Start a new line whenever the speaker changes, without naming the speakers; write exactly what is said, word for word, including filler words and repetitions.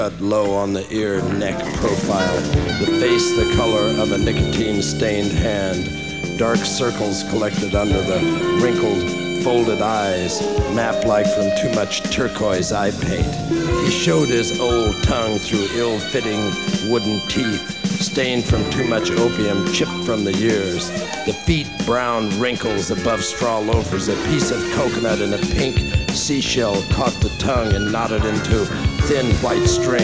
low on the ear, neck profile, the face the color of a nicotine-stained hand, dark circles collected under the wrinkled, folded eyes, mapped like from too much turquoise eye paint. He showed his old tongue through ill-fitting wooden teeth, stained from too much opium, chipped from the years. The feet brown wrinkles above straw loafers, a piece of coconut and a pink seashell caught the tongue and knotted into thin white string.